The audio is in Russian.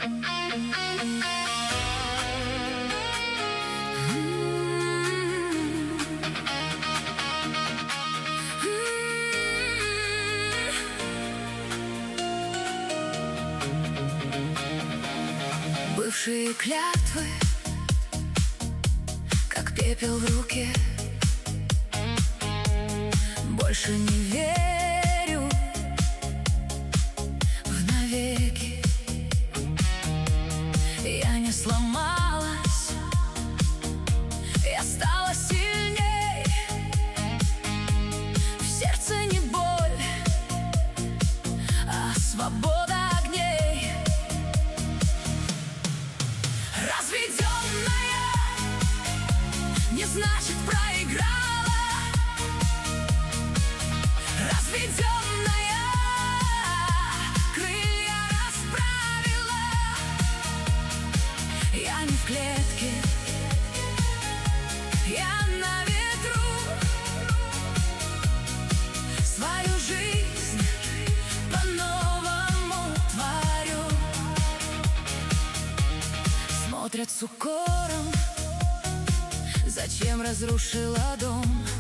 Бывшие клятвы, как пепел в руке. Больше не верю в навеки. Я не сломалась, я стала сильней. В сердце не боль, а свобода огней. Разведенная не значит проиграла. Разведенная крылья расправила. Я не в клетке, я на ветру. Свою жизнь по-новому творю. Смотрят с укором, зачем разрушила дом.